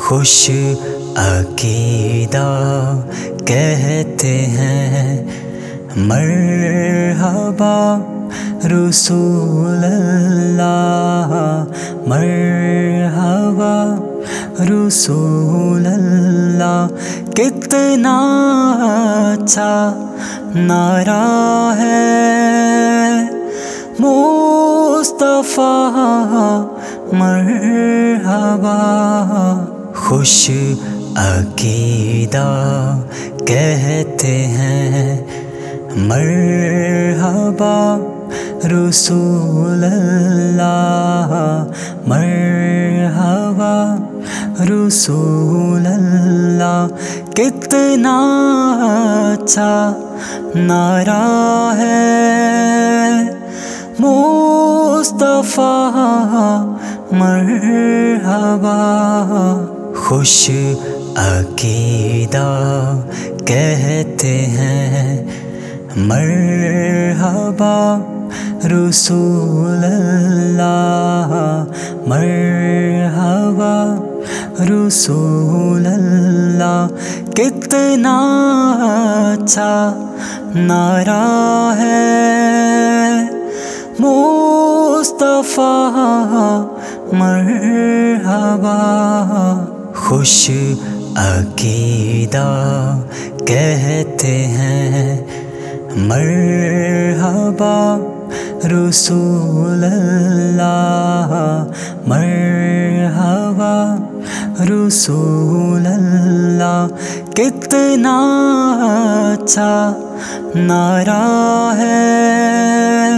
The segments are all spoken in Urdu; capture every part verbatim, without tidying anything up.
خوش عقیدہ کہتے ہیں مرحبا رسول اللہ، مرحبا رسول اللہ۔ کتنا اچھا نعرہ ہے مصطفیٰ مرحبا۔ خوش عقیدہ کہتے ہیں مرحبا رسول اللہ، مرحبا رسول اللہ۔ کتنا اچھا نعرہ ہے مصطفیٰ مرحبا۔ خوش عقیدہ کہتے ہیں مرحبا رسول اللہ، مرحبا رسول اللہ۔ کتنا اچھا نعرہ ہے مصطفیٰ مرحبا۔ خوش عقیدہ کہتے ہیں مرحبا رسول اللہ، مرحبا رسول اللہ۔ کتنا اچھا نعرہ ہے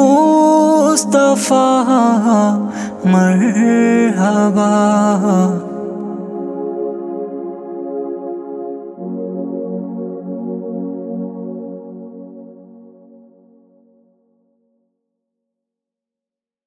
مصطفیٰ مرحبا۔